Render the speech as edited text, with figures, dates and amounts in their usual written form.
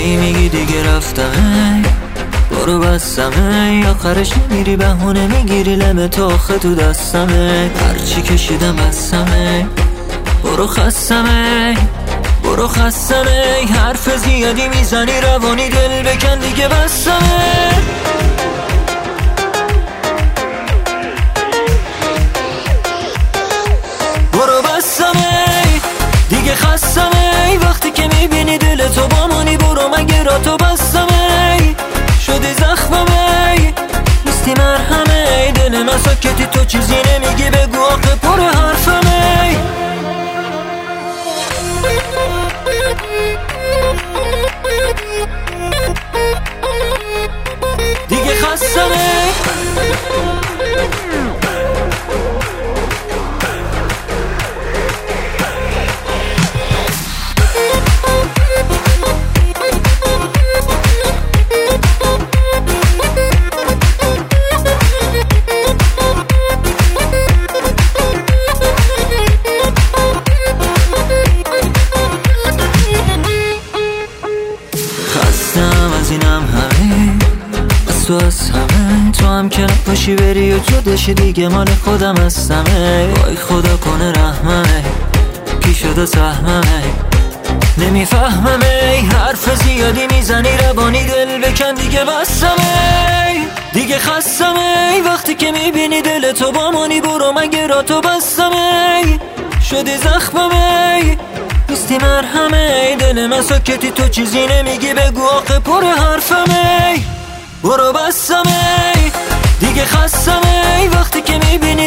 میگی دیگه رفتم برو بستم آخرش میری بهونه میگیری لم تو آخه تو دستمه هرچی کشیدم بستمه برو خستمه برو خستمه حرف زیادی میزنی روانی دل بکن دیگه بستمه برو بستمه دیگه خستمه وقتی که میبینی دل تو با منی برو مگه را تو بستمه شدی زخممه نیستی مرهمه دل نساکتی تو چیزی نمیگی بگو آخه پر حرفمه دیگه خستمه از اینم همه بس تو از همه تو هم که نباشی بری و جداشی دیگه مال خودم هستمه وای خدا کنه رحممه کی شده سهممه نمیفهممه حرف زیادی میزنی روانی دل بکن دیگه بستمه دیگه خستمه وقتی که میبینی دل تو با منی برو مگه را تو بستمه شدی زخممه نیستی مرهمه دل مساکتی تو چیزی نمیگی بگو آخه پر حرفمه برو بستمه دیگه خستمه وقتی که میبینی